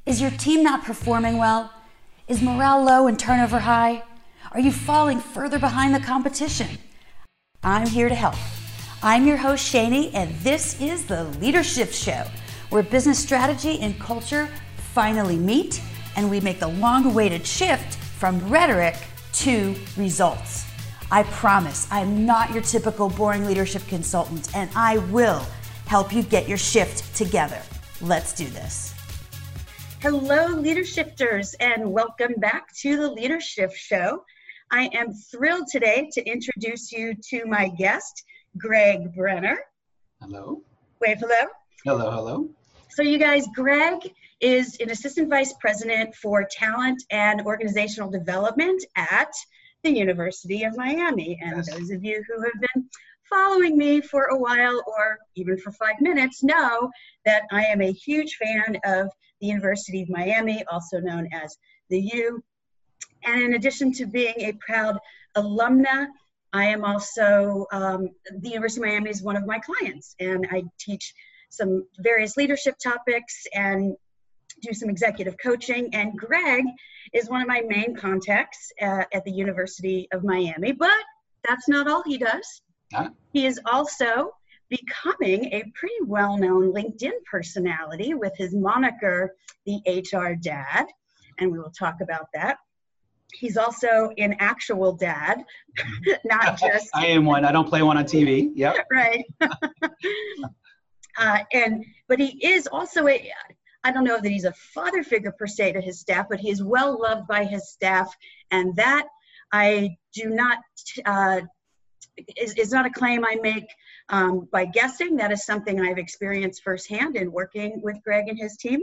Is your team not performing well? Is morale low and turnover high? Are you falling further behind the competition? I'm here to help. I'm your host, Shani, and this is the Leadership Show, where business strategy and culture finally meet, and we make the long-awaited shift from rhetoric to results. I promise I'm not your typical boring leadership consultant, and I will help you get your shift together. Let's do this. Hello, Leadershifters, and welcome back to the Leadership Show. I am thrilled today to introduce you to my guest, Greg Brenner. Hello. Wave hello. Hello, hello. So you guys, Greg is an Assistant Vice President for Talent and Organizational Development at the University of Miami. And Yes. Those of you who have been following me for a while or even for 5 minutes know that I am a huge fan of the University of Miami, also known as the U. And in addition to being a proud alumna, I am also, the University of Miami is one of my clients, and I teach some various leadership topics and do some executive coaching. And Greg is one of my main contacts at the University of Miami, but that's not all he does. Huh? He is also becoming a pretty well-known LinkedIn personality with his moniker, the HR Dad, and we will talk about that. He's also an actual dad, not just... I am one. I don't play one on TV. Yep. Right. But he is also I don't know that he's a father figure per se to his staff, but he is well loved by his staff, and that I do not... is not a claim I make by guessing. That is something I've experienced firsthand in working with Greg and his team.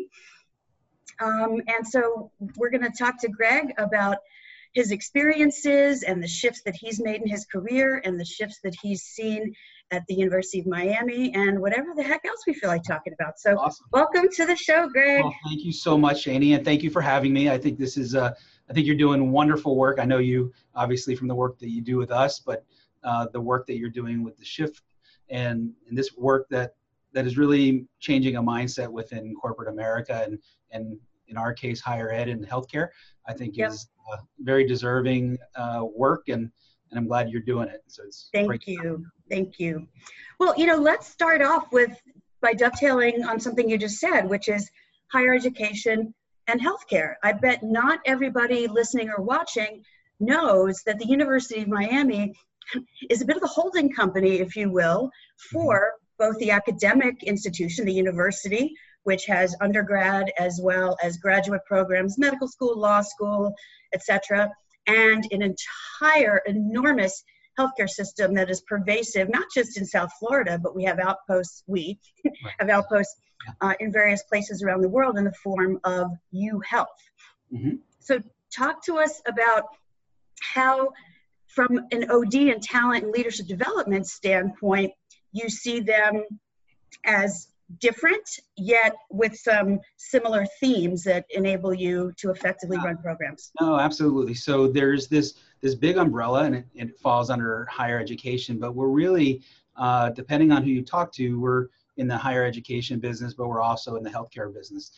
And so we're going to talk to Greg about his experiences and the shifts that he's made in his career and the shifts that he's seen at the University of Miami and whatever the heck else we feel like talking about. So Awesome. Welcome to the show, Greg. Well, thank you so much, Shani, and thank you for having me. I think this is, I think you're doing wonderful work. I know you obviously from the work that you do with us, but the work that you're doing with the shift and this work that is really changing a mindset within corporate America and in our case, higher ed and healthcare, I think is very deserving work, and I'm glad you're doing it. So it's Thank you. Thank you. Well, let's start off by dovetailing on something you just said, which is higher education and healthcare. I bet not everybody listening or watching knows that the University of Miami is a bit of a holding company, if you will, for both the academic institution, the university, which has undergrad as well as graduate programs, medical school, law school, etc., and an entire enormous healthcare system that is pervasive, not just in South Florida, but we have outposts, have outposts in various places around the world in the form of UHealth. Mm-hmm. So talk to us about how, from an OD and talent and leadership development standpoint, you see them as different, yet with some similar themes that enable you to effectively run programs. No, absolutely. So there's this big umbrella, and it falls under higher education, but we're really, depending on who you talk to, we're in the higher education business, but we're also in the healthcare business.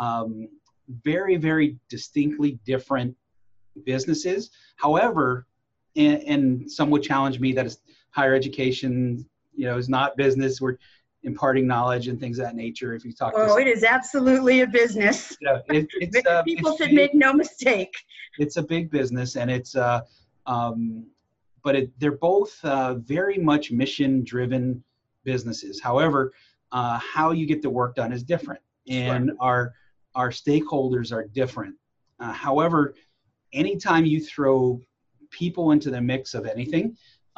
Very, very distinctly different businesses. However, and some would challenge me that higher education, is not business. We're imparting knowledge and things of that nature. If you talk to it is absolutely a business. People should make no mistake. It's a big business, and it's they're both very much mission-driven businesses. However, how you get the work done is different, and our stakeholders are different. However, anytime you throw people into the mix of anything,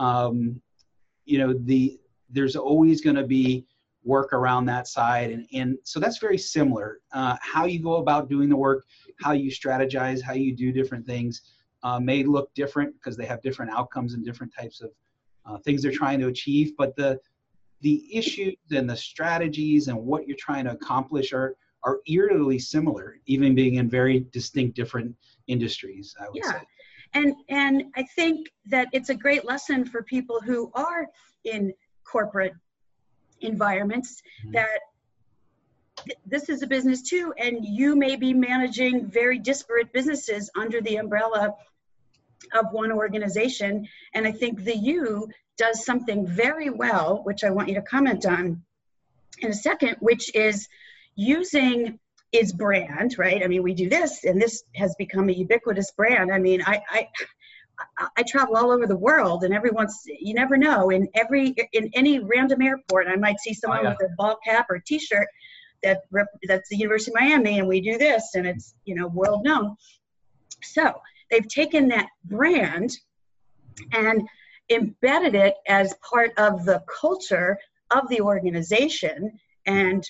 there's always going to be work around that side, and so that's very similar. How you go about doing the work, how you strategize, how you do different things may look different because they have different outcomes and different types of things they're trying to achieve, but the issues and the strategies and what you're trying to accomplish are eerily similar, even being in very distinct different industries, I would say. And I think that it's a great lesson for people who are in corporate environments that this is a business too, and you may be managing very disparate businesses under the umbrella of one organization. And I think the U does something very well, which I want you to comment on in a second, which is using its brand, right? I mean, we do this, and this has become a ubiquitous brand. I mean, I travel all over the world, and you never know, in any random airport, I might see someone with a ball cap or t-shirt that's the University of Miami, and we do this, and it's, world known. So they've taken that brand and embedded it as part of the culture of the organization, and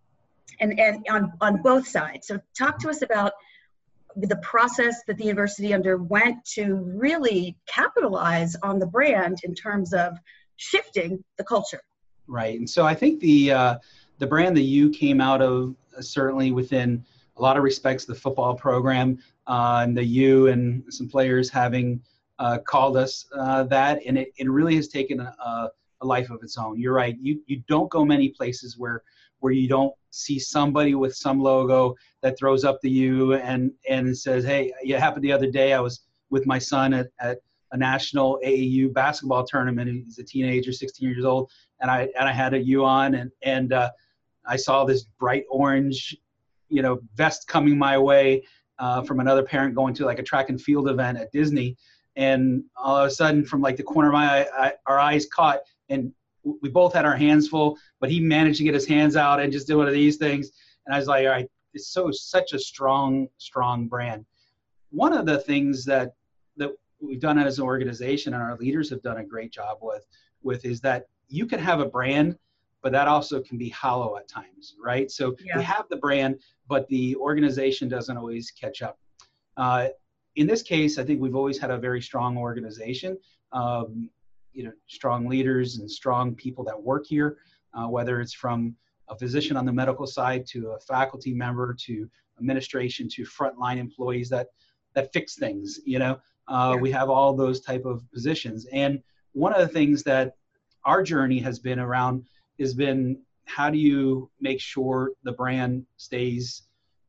on both sides. So talk to us about the process that the university underwent to really capitalize on the brand in terms of shifting the culture. Right. And so I think the brand, the U, came out of certainly within a lot of respects the football program, and the U and some players having called us that, and it really has taken a life of its own. You're right. You don't go many places where you don't see somebody with some logo that throws up the U and says, hey, it happened the other day. I was with my son at a national AAU basketball tournament. He's a teenager, 16 years old, and I had a U on, and I saw this bright orange, vest coming my way from another parent going to like a track and field event at Disney, and all of a sudden, from like the corner of my eye, our eyes caught, and we both had our hands full, but he managed to get his hands out and just do one of these things. And I was like, all right, it's such a strong brand. One of the things that we've done as an organization, and our leaders have done a great job with is that you can have a brand, but that also can be hollow at times, right? So we have the brand, but the organization doesn't always catch up. In this case, I think we've always had a very strong organization. Strong leaders and strong people that work here, whether it's from a physician on the medical side to a faculty member to administration to frontline employees that fix things. We have all those type of positions. And one of the things that our journey has been around has been, how do you make sure the brand stays,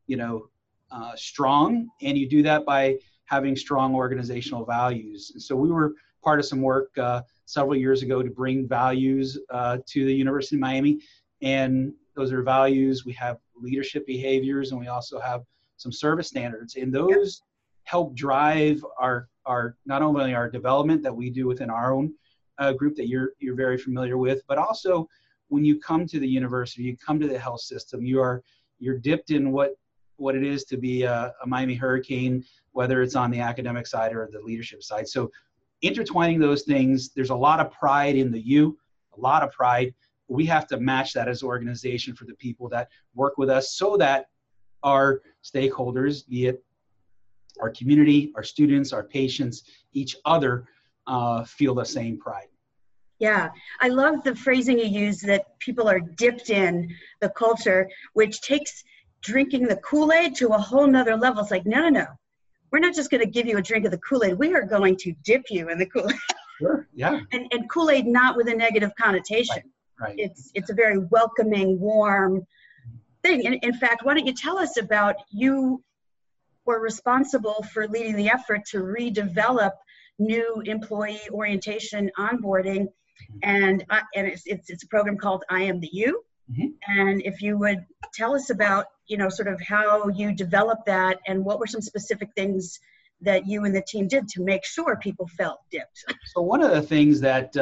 strong? And you do that by having strong organizational values. And so we were part of some work several years ago to bring values to the University of Miami. And those are values. We have leadership behaviors, and we also have some service standards. And those help drive our not only our development that we do within our own group that you're very familiar with, but also when you come to the university, you come to the health system, you're dipped in what it is to be a Miami Hurricane, whether it's on the academic side or the leadership side. So intertwining those things, there's a lot of pride in the U, a lot of pride. We have to match that as an organization for the people that work with us, so that our stakeholders, be it our community, our students, our patients, each other, feel the same pride. Yeah, I love the phrasing you use, that people are dipped in the culture, which takes drinking the Kool-Aid to a whole nother level. It's like, no. We're not just going to give you a drink of the Kool-Aid. We are going to dip you in the Kool-Aid. Sure, yeah. And Kool-Aid not with a negative connotation. Right. It's a very welcoming, warm thing. And in fact, why don't you tell us about, you were responsible for leading the effort to redevelop new employee orientation onboarding, and it's a program called I Am the U. Mm-hmm. And if you would tell us about, sort of how you developed that, and what were some specific things that you and the team did to make sure people felt dipped. So one of the things that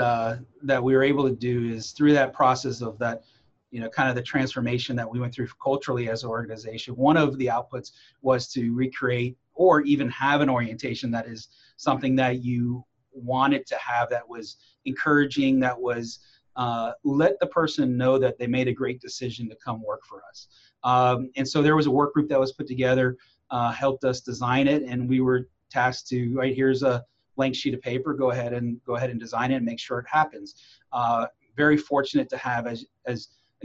we were able to do is, through that process of that, kind of the transformation that we went through culturally as an organization, one of the outputs was to recreate or even have an orientation that is something that you wanted to have, that was encouraging, that was let the person know that they made a great decision to come work for us. And so there was a work group that was put together, helped us design it, and we were tasked to, right, here's a blank sheet of paper, go ahead and design it and make sure it happens. Very fortunate to have, as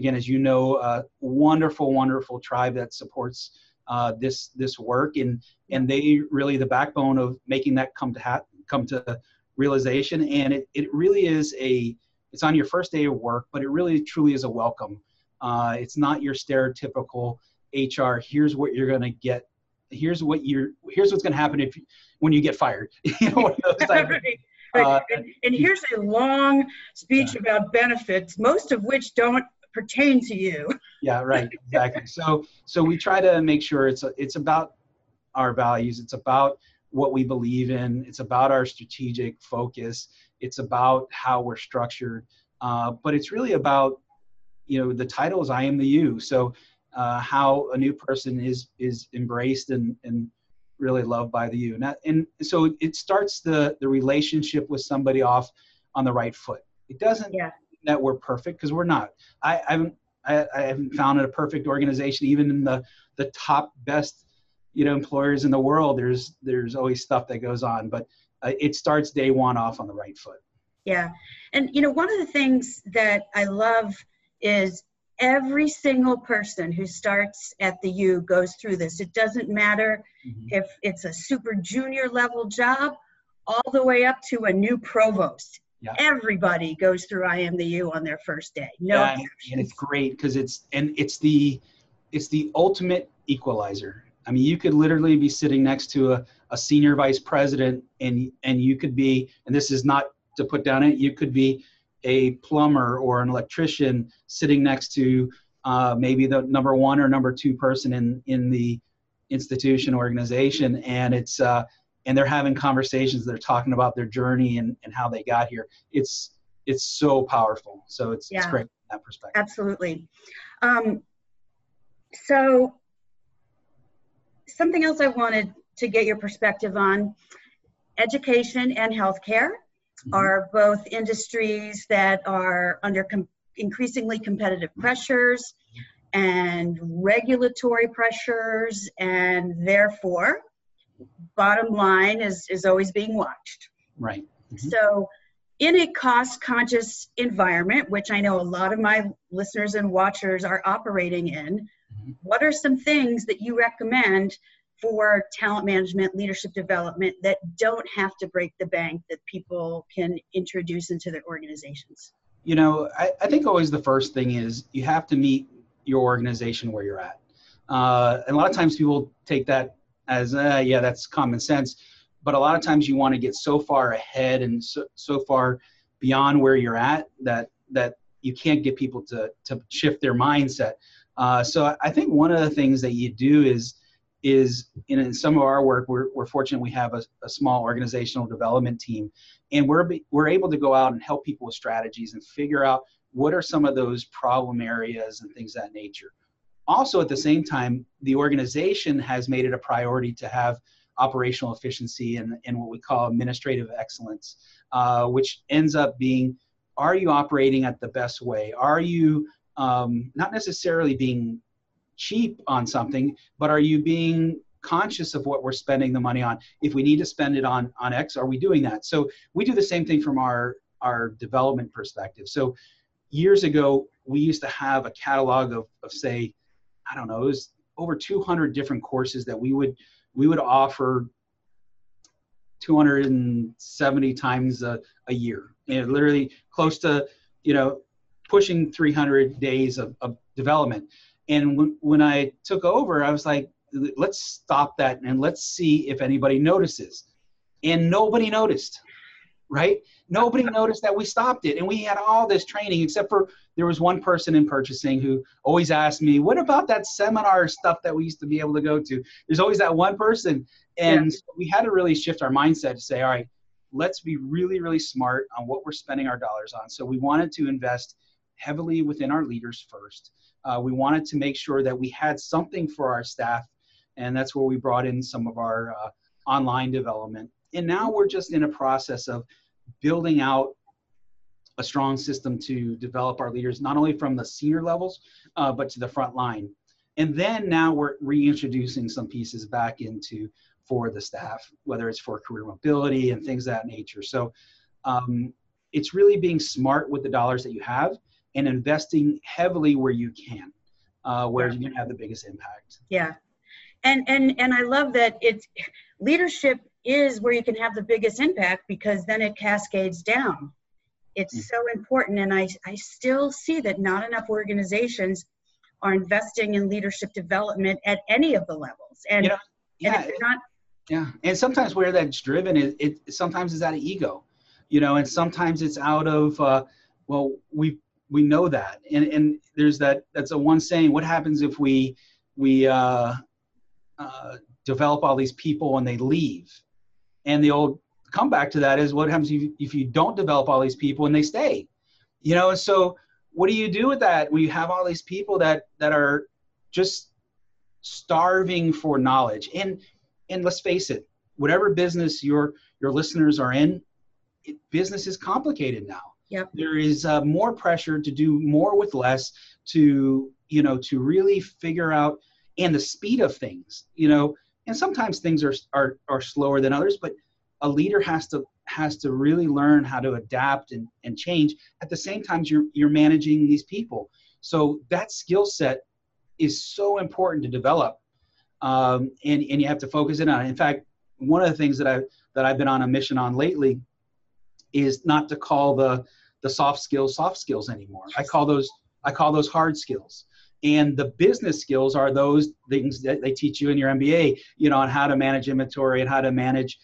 a wonderful tribe that supports this work, and they really the backbone of making that come to realization. And it really is it's on your first day of work, but it really truly is a welcome It's not your stereotypical HR. Here's what you're going to get. Here's what's going to happen when you get fired. One of those type right. And here's a long speech about benefits, most of which don't pertain to you. Yeah, right. Exactly. So we try to make sure it's about our values. It's about what we believe in. It's about our strategic focus. It's about how we're structured. But it's really about, the title is I Am the You. So how a new person is embraced and really loved by the you. And so it starts the relationship with somebody off on the right foot. It doesn't mean that we're perfect, because we're not. I haven't found a perfect organization, even in the top best employers in the world. There's always stuff that goes on, but it starts day one off on the right foot. Yeah. And one of the things that I love is every single person who starts at the U goes through this. It doesn't matter if it's a super junior level job all the way up to a new provost. Yeah. Everybody goes through I Am the U on their first day. And it's great because it's the ultimate equalizer. I mean, you could literally be sitting next to a senior vice president, and you could be, and this is not to put down it, you could be a plumber or an electrician sitting next to maybe the number one or number two person in the institution organization, and it's and they're having conversations. They're talking about their journey and how they got here. It's so powerful. So it's great from that perspective. Absolutely. So something else I wanted to get your perspective on: education and healthcare are both industries that are under increasingly competitive pressures and regulatory pressures, and therefore, bottom line is always being watched. Right. So in a cost-conscious environment, which I know a lot of my listeners and watchers are operating in, what are some things that you recommend for talent management, leadership development that don't have to break the bank, that people can introduce into their organizations? I think always the first thing is you have to meet your organization where you're at. And a lot of times people take that as, that's common sense. But a lot of times you want to get so far ahead and so far beyond where you're at that you can't get people to shift their mindset. So I think one of the things that you do is in some of our work, we're fortunate we have a small organizational development team, and we're able to go out and help people with strategies and figure out what are some of those problem areas and things of that nature. Also, at the same time, the organization has made it a priority to have operational efficiency and what we call administrative excellence, which ends up being, are you operating at the best way? Are you not necessarily being cheap on something, but are you being conscious of what we're spending the money on? If we need to spend it on X, are we doing that? So we do the same thing from our development perspective. So years ago, we used to have a catalog of say, I don't know, it was over 200 different courses that we would offer 270 times a year, and literally close to, pushing 300 days of development. And when I took over, I was like, let's stop that and let's see if anybody notices. And nobody noticed, right? Nobody noticed that we stopped it. And we had all this training, except for there was one person in purchasing who always asked me, what about that seminar stuff that we used to be able to go to? There's always that one person. And so we had to really shift our mindset to say, all right, let's be really, really smart on what we're spending our dollars on. So we wanted to invest heavily within our leaders first. We wanted to make sure that we had something for our staff, and that's where we brought in some of our online development. And now we're just in a process of building out a strong system to develop our leaders, not only from the senior levels, but to the front line. And then now we're reintroducing some pieces back into for the staff, whether it's for career mobility and things of that nature. So it's really being smart with the dollars that you have and investing heavily where you can, where you can have the biggest impact. Yeah. And I love that leadership is where you can have the biggest impact, because then it cascades down. It's so important. And I still see that not enough organizations are investing in leadership development at any of the levels. And, and if they're not. Yeah. And sometimes where that's driven is sometimes it's out of ego, and sometimes it's out of, well, we know that. And there's that's a one saying, what happens if we develop all these people and they leave? And the old comeback to that is, what happens if you don't develop all these people and they stay? And so what do you do with that when you have all these people that are just starving for knowledge? And let's face it, whatever business your listeners are in, business is complicated now. Yep. There is more pressure to do more with less, to really figure out, and the speed of things, and sometimes things are slower than others, but a leader has to really learn how to adapt and change. At the same time, you're managing these people. So that skill set is so important to develop. And you have to focus in on it. In fact, one of the things that I've been on a mission on lately is not to call the soft skills anymore. I call those hard skills. And the business skills are those things that they teach you in your MBA, on how to manage inventory and how to manage,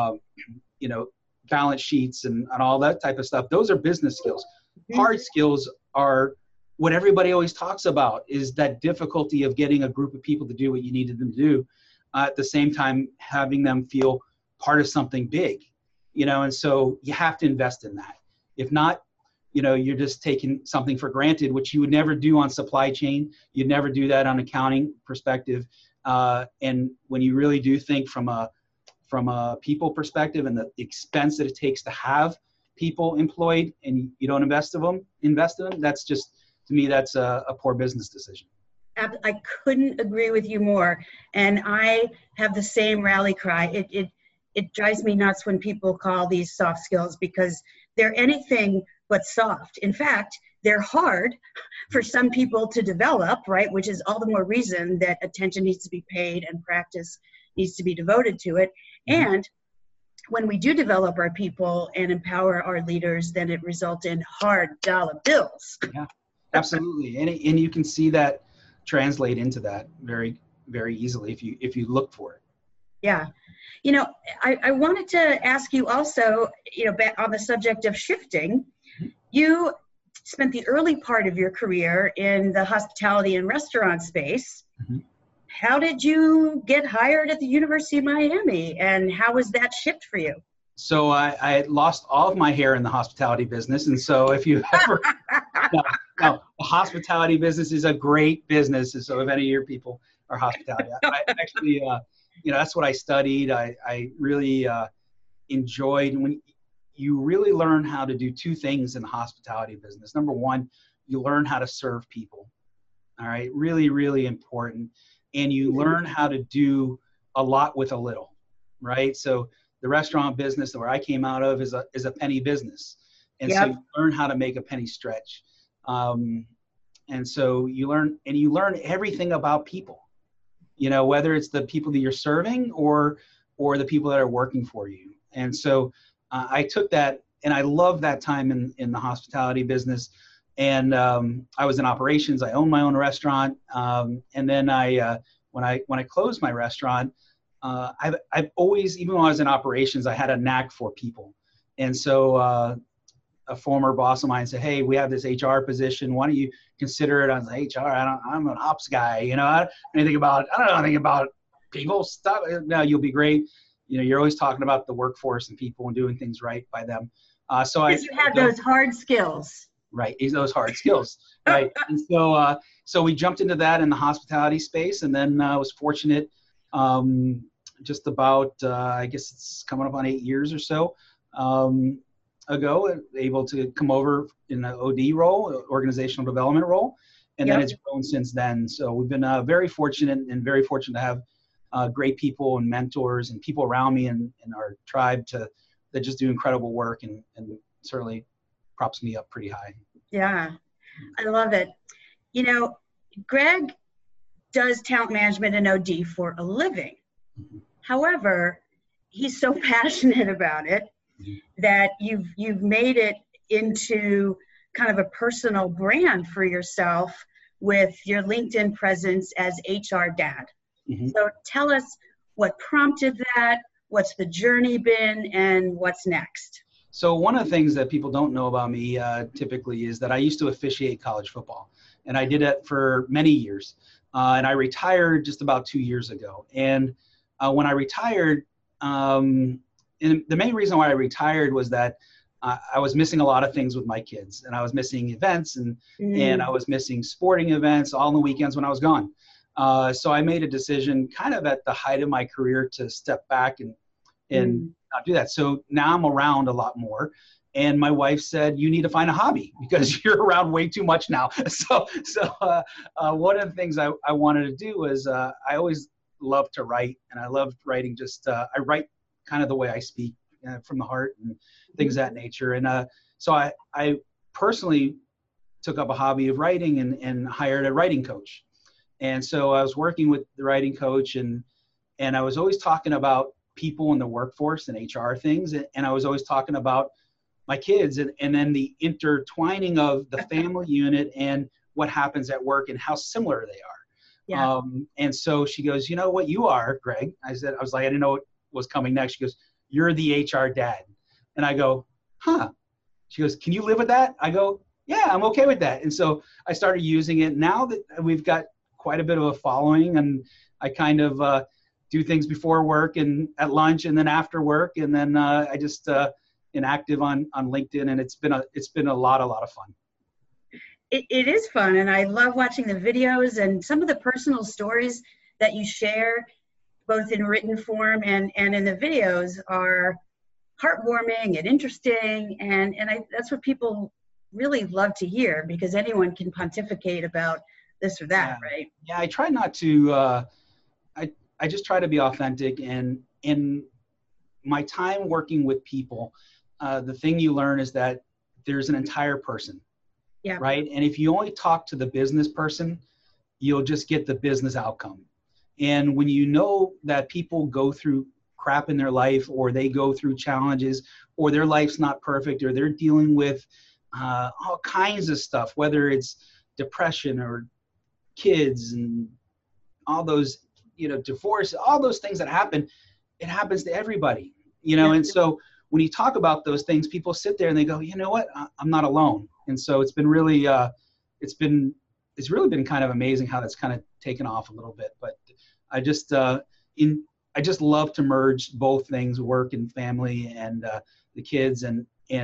balance sheets and all that type of stuff. Those are business skills. Hard skills are what everybody always talks about, is that difficulty of getting a group of people to do what you needed them to do, at the same time having them feel part of something big, and so you have to invest in that. If not, you're just taking something for granted, which you would never do on supply chain. You'd never do that on accounting perspective. And when you really do think from a people perspective and the expense that it takes to have people employed, and you don't invest in them, that's just, to me, that's a poor business decision. I couldn't agree with you more. And I have the same rally cry. It drives me nuts when people call these soft skills, because they're anything but soft. In fact, they're hard for some people to develop, right? Which is all the more reason that attention needs to be paid and practice needs to be devoted to it. And when we do develop our people and empower our leaders, then it results in hard dollar bills. Yeah, absolutely. And you can see that translate into that very, very easily if you look for it. Yeah. I wanted to ask you also, back on the subject of shifting, you spent the early part of your career in the hospitality and restaurant space. How did you get hired at the University of Miami, and how was that shift for you? So I lost all of my hair in the hospitality business. And so if you ever, no, the hospitality business is a great business. And so if any of your people are hospitality, I actually, that's what I studied. I really enjoyed when you really learn how to do two things in the hospitality business. Number one, you learn how to serve people. All right. Really, really important. And you learn how to do a lot with a little, right? So the restaurant business where I came out of is a penny business. And so you learn how to make a penny stretch. And so you learn everything about people, whether it's the people that you're serving or the people that are working for you. And so I took that, and I love that time in the hospitality business. And I was in operations. I owned my own restaurant. And then when I closed my restaurant, I've always, even when I was in operations, I had a knack for people. And so a former boss of mine said, "Hey, we have this HR position. Why don't you consider it?" I was like, "HR? I'm an ops guy. I don't know anything about people stuff. No, you'll be great. You're always talking about the workforce and people and doing things right by them." So because you have those hard skills. Right, those hard skills, right? And so we jumped into that in the hospitality space, and then I was fortunate, just about, I guess it's coming up on 8 years or so ago, able to come over in an OD role, organizational development role, and then it's grown since then. So we've been very fortunate to have great people and mentors and people around me and our tribe that just do incredible work and certainly props me up pretty high. Yeah, I love it. Greg does talent management and OD for a living. However, he's so passionate about it that you've made it into kind of a personal brand for yourself with your LinkedIn presence as HR Dad. Mm-hmm. So tell us what prompted that, what's the journey been, and what's next? So one of the things that people don't know about me typically is that I used to officiate college football, and I did it for many years. And I retired just about 2 years ago. And when I retired, and the main reason why I retired was that I was missing a lot of things with my kids, and I was missing events, and I was missing sporting events all on the weekends when I was gone. So I made a decision kind of at the height of my career to step back and not do that. So now I'm around a lot more. And my wife said, you need to find a hobby because you're around way too much now. So one of the things I wanted to do was I always loved to write, and I loved writing I write kind of the way I speak from the heart and things of that nature. And so I personally took up a hobby of writing and hired a writing coach. And so I was working with the writing coach, and I was always talking about people in the workforce and HR things. And I was always talking about my kids and then the intertwining of the family unit and what happens at work and how similar they are. Yeah. And so she goes, you know what you are, Greg? I was like, I didn't know what was coming next. She goes, you're the HR dad. And I go, huh? She goes, can you live with that? I go, yeah, I'm okay with that. And so I started using it. Now that we've got quite a bit of a following, and I kind of do things before work and at lunch and then after work. And then I just inactive on LinkedIn, and it's been a lot of fun. It is fun, and I love watching the videos and some of the personal stories that you share, both in written form and in the videos, are heartwarming and interesting, and that's what people really love to hear, because anyone can pontificate about this or that, right? Yeah, I try not to. I just try to be authentic, and in my time working with people, the thing you learn is that there's an entire person. Yeah. Right. And if you only talk to the business person, you'll just get the business outcome. And when you know that people go through crap in their life, or they go through challenges, or their life's not perfect, or they're dealing with all kinds of stuff, whether it's depression or kids and all those, divorce, all those things that happen, it happens to everybody, And so when you talk about those things, people sit there and they go, you know what, I'm not alone. And so it's been really, it's really been kind of amazing how that's kind of taken off a little bit. But I just love to merge both things, work and family, and the kids, and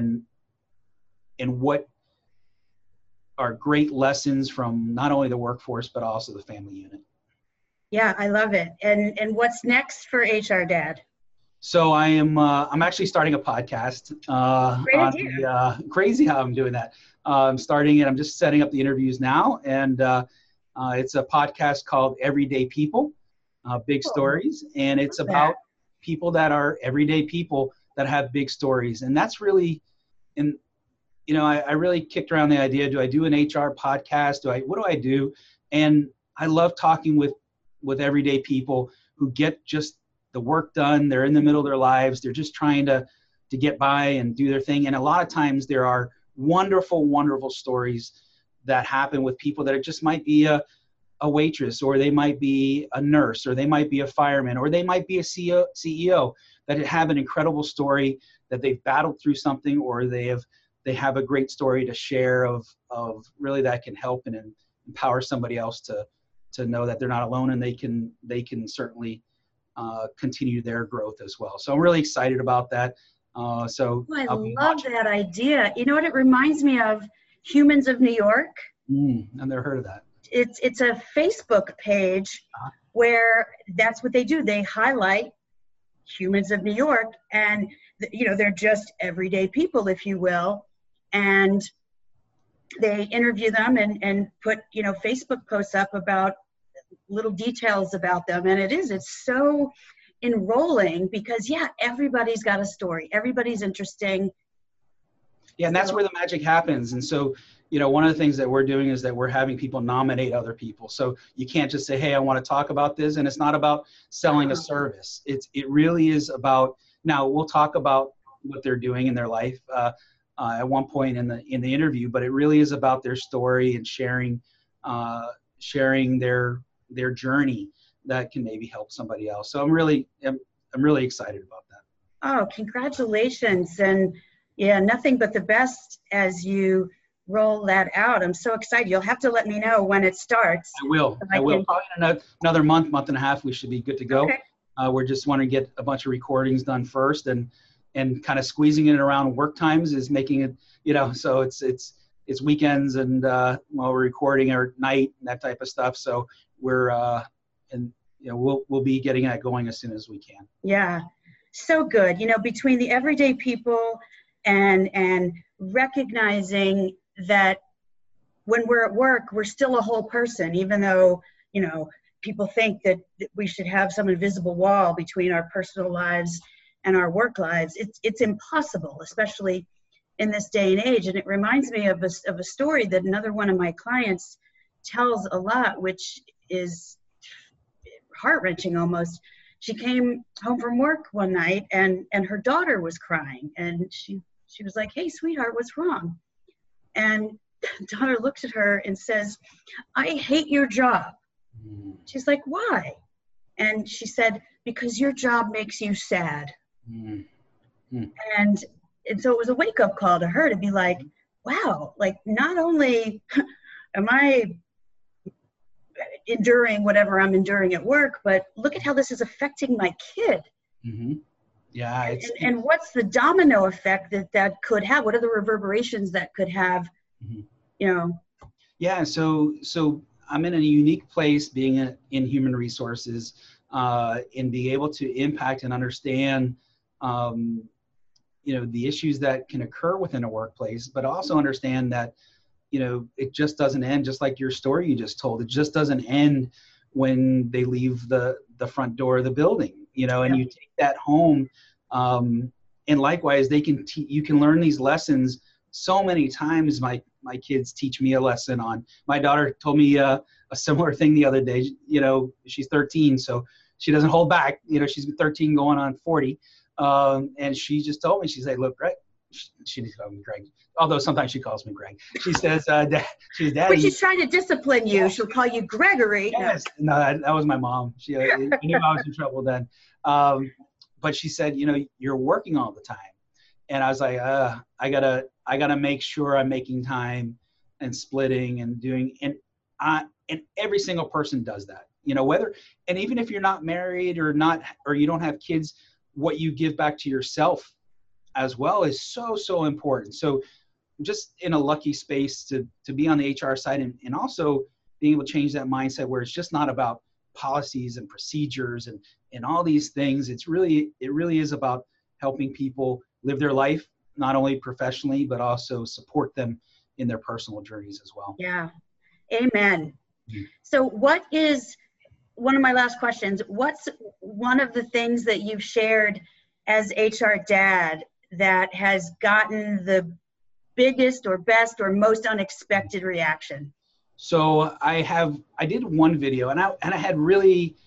what are great lessons from not only the workforce but also the family unit. Yeah, I love it. And what's next for HR Dad? So I'm actually starting a podcast. Great idea. Crazy how I'm doing that. I'm starting it. I'm just setting up the interviews now, and it's a podcast called Everyday People, Big Stories, and it's about people that are everyday people that have big stories, and that's really, I really kicked around the idea: do I do an HR podcast? What do I do? And I love talking with everyday people who get just the work done. They're in the middle of their lives. They're just trying to get by and do their thing. And a lot of times there are wonderful, wonderful stories that happen with people that just might be a waitress, or they might be a nurse, or they might be a fireman, or they might be a CEO that have an incredible story, that they've battled through something, or they have a great story to share of really that can help and empower somebody else to know that they're not alone, and they can certainly continue their growth as well. So I'm really excited about that. I love that idea. You know what it reminds me of? Humans of New York. I've never heard of that. It's a Facebook page where that's what they do. They highlight humans of New York, and they're just everyday people, if you will, and they interview them and put Facebook posts up about little details about them. And it's so enrolling, because everybody's got a story, everybody's interesting. Yeah, and that's where the magic happens. And so one of the things that we're doing is that we're having people nominate other people. So you can't just say, hey, I want to talk about this. And it's not about selling a service. It really is about, now we'll talk about what they're doing in their life. at one point in the interview, but it really is about their story and sharing their journey that can maybe help somebody else. So I'm really excited about that. Oh, congratulations. And yeah, nothing but the best as you roll that out. I'm so excited. You'll have to let me know when it starts. I will. Probably in another month and a half, we should be good to go. Okay. We're just wanting to get a bunch of recordings done first, and kind of squeezing it around work times is making it, so it's weekends and while we're recording or at night and that type of stuff. So we're we'll be getting that going as soon as we can. Yeah, so good. Between the everyday people and recognizing that when we're at work, we're still a whole person, even though, people think that we should have some invisible wall between our personal lives and our work lives. It's impossible, especially in this day and age. And it reminds me of a story that another one of my clients tells a lot, which is heart-wrenching almost. She came home from work one night and her daughter was crying, and she was like, "Hey, sweetheart, what's wrong?" And the daughter looks at her and says, "I hate your job." She's like, "Why?" And she said, "Because your job makes you sad." And so it was a wake-up call to her to be like, wow, like not only am I enduring whatever I'm enduring at work, but look at how this is affecting my kid. Mm-hmm. Yeah. And what's the domino effect that could have? What are the reverberations that could have, Yeah, so I'm in a unique place being in human resources and being able to impact and understand the issues that can occur within a workplace, but also understand that, it just doesn't end, just like your story you just told. It just doesn't end when they leave the front door of the building, and you take that home. And likewise, you can learn these lessons so many times. My kids teach me a lesson on. My daughter told me a similar thing the other day. She's 13, so she doesn't hold back. She's 13 going on 40. And she just told me, she's like, "Look, Greg," she didn't call me Greg, although sometimes she calls me Greg. She says, she's Daddy. But she's trying to discipline you. She'll call you Gregory. Yes. No, that was my mom. She knew I was in trouble then. But she said, "You're working all the time." And I was like, I gotta make sure I'm making time and splitting and doing, and every single person does that, and even if you're not married or you don't have kids, what you give back to yourself as well is so important. So I'm just in a lucky space to be on the HR side and also being able to change that mindset where it's just not about policies and procedures and all these things. It really is about helping people live their life, not only professionally, but also support them in their personal journeys as well. Yeah. Amen. So what is one of my last questions? What's one of the things that you've shared as HR dad that has gotten the biggest or best or most unexpected reaction? So I did one video, and I had really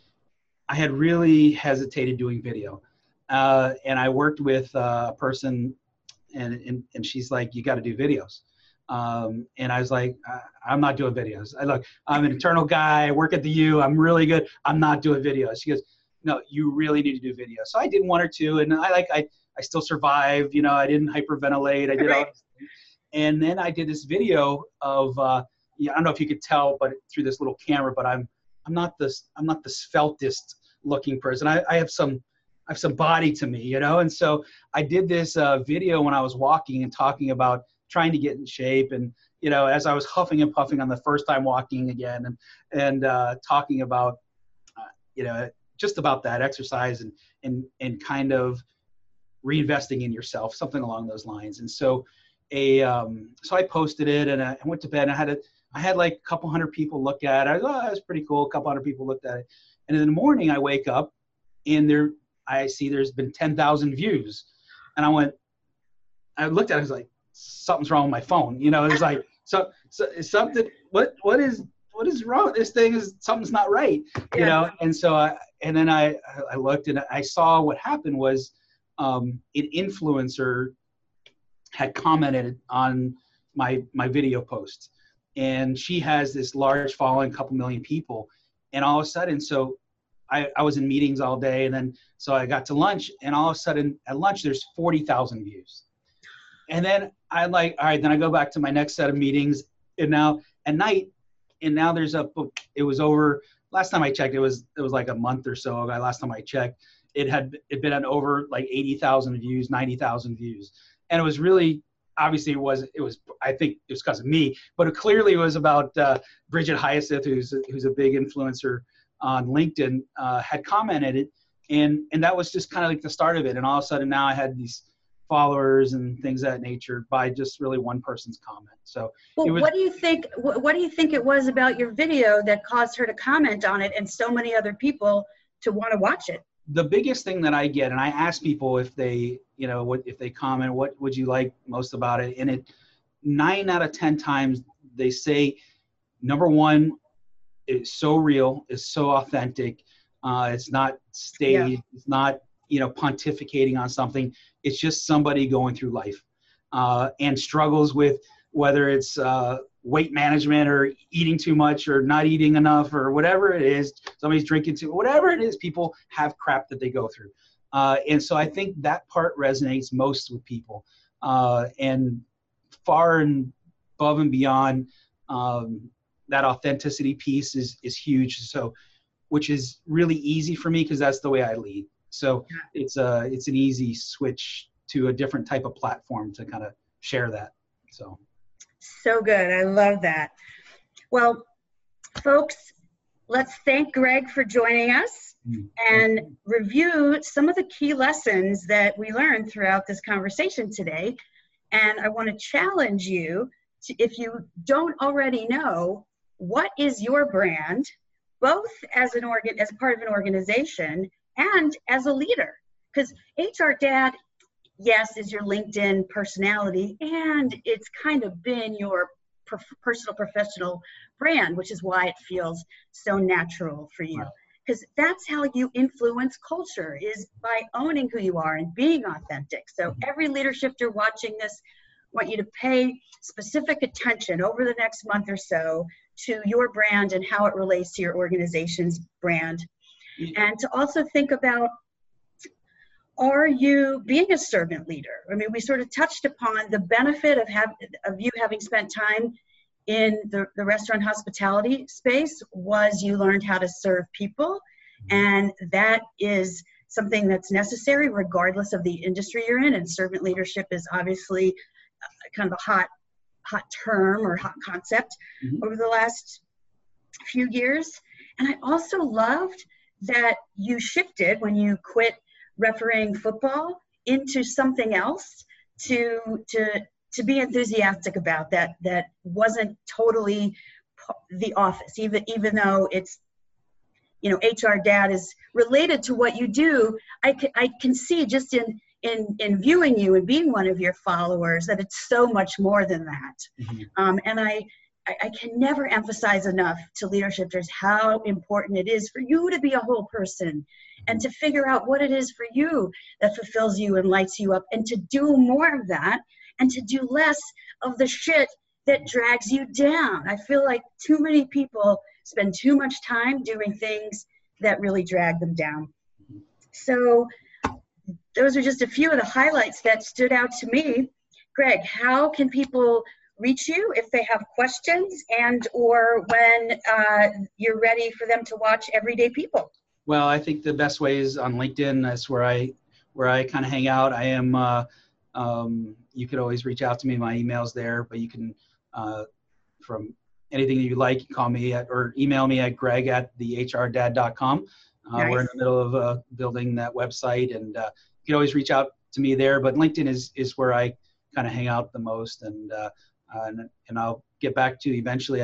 hesitated doing video, and I worked with a person, and she's like, "You got to do videos," and I was like, "I'm not doing videos. I'm an internal guy. I work at the U. I'm really good. I'm not doing videos." She goes, "No, you really need to do videos." So I did one or two, and I still survived. I didn't hyperventilate. I did all this. And then I did this video of, I don't know if you could tell, but through this little camera, but I'm not the sveltest looking person. I have some body to me, And so I did this video when I was walking and talking about trying to get in shape, and as I was huffing and puffing on the first time walking again, and talking about just about that exercise and kind of reinvesting in yourself, something along those lines. And so so I posted it, and I went to bed, and I had like a couple hundred people look at it. I was, that was pretty cool. A couple hundred people looked at it. And in the morning I wake up and I see there's been 10,000 views. And I looked at it, I was like, something's wrong with my phone. It's like, so something, what is wrong with this thing? Something's not right, And so then I looked, and I saw what happened was an influencer had commented on my video post, and she has this large following, a couple million people. And all of a sudden, so I was in meetings all day, and then so I got to lunch, and all of a sudden at lunch there's 40,000 views. And then I'm like, all right, then I go back to my next set of meetings, and now at night, and now there's it was over, last time I checked, it was like a month or so ago. Last time I checked, it been at over like 80,000 views, 90,000 views. And it was really, obviously it was, I think it was because of me, but it clearly was about Bridget Hyacinth, who's a big influencer on LinkedIn, had commented it. And that was just kind of like the start of it. And all of a sudden now I had these followers and things of that nature by just really one person's comment. So what do you think it was about your video that caused her to comment on it and so many other people to want to watch it? The biggest thing that I get, and I ask people if they, if they comment, what would you like most about it? And 9 out of 10 times they say, number one, it's so real, it's so authentic. It's not staged. Yeah. It's not, pontificating on something. It's just somebody going through life and struggles with whether it's weight management or eating too much or not eating enough or whatever it is. Somebody's drinking too, whatever it is, people have crap that they go through. And so I think that part resonates most with people, and far and above and beyond that authenticity piece is huge. So, which is really easy for me because that's the way I lead. So it's an easy switch to a different type of platform to kind of share that. So good. I love that. Well, folks, let's thank Greg for joining us and review some of the key lessons that we learned throughout this conversation today. And I want to challenge you to, if you don't already know, what is your brand, both as part of an organization and as a leader? Because HR Dad, yes, is your LinkedIn personality, and it's kind of been your personal professional brand, which is why it feels so natural for you. Because that's how you influence culture, is by owning who you are and being authentic. So every leader shifter watching this, I want you to pay specific attention over the next month or so to your brand and how it relates to your organization's brand. And to also think about, are you being a servant leader? I mean, we sort of touched upon the benefit of you having spent time in the restaurant hospitality space was you learned how to serve people. And that is something that's necessary regardless of the industry you're in. And servant leadership is obviously kind of a hot term or hot concept over the last few years. And I also loved that you shifted when you quit refereeing football into something else to be enthusiastic about that wasn't totally the office, even though it's, HR Dad is related to what you do. I can see just in viewing you and being one of your followers that it's so much more than that. And I can never emphasize enough to leadershifters how important it is for you to be a whole person and to figure out what it is for you that fulfills you and lights you up, and to do more of that and to do less of the shit that drags you down. I feel like too many people spend too much time doing things that really drag them down. So those are just a few of the highlights that stood out to me. Greg, how can people reach you if they have questions or when you're ready for them to watch Everyday People? Well, I think the best way is on LinkedIn. That's where I kind of hang out. I am, you could always reach out to me. My email's there, but you can, from anything you like, call me or email me at greg@theHRDad.com. Nice. We're in the middle of building that website, and you can always reach out to me there. But LinkedIn is where I kind of hang out the most, and I'll get back to you eventually.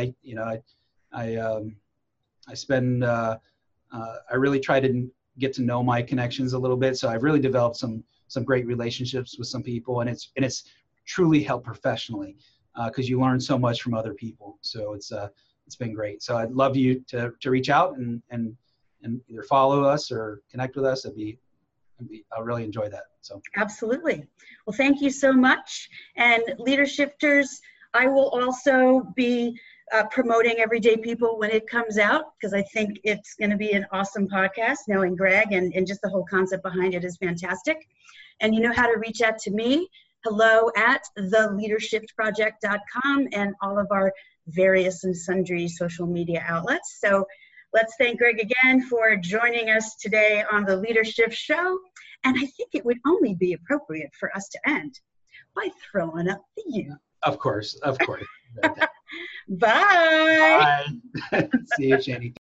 I really try to get to know my connections a little bit. So I've really developed some great relationships with some people, and it's truly helped professionally because you learn so much from other people. So it's been great. So I'd love you to reach out and either follow us or connect with us. It'd be I'll really enjoy that. So Absolutely. Well, thank you so much. And Leadershifters, I will also be promoting Everyday People when it comes out, because I think it's going to be an awesome podcast. Knowing Greg and just the whole concept behind it is fantastic. And you know how to reach out to me. hello@theleadershiftproject.com and all of our various and sundry social media outlets. So let's thank Greg again for joining us today on the Leadership Show. And I think it would only be appropriate for us to end by throwing up the U. of course. Bye. Bye. See you, Shani.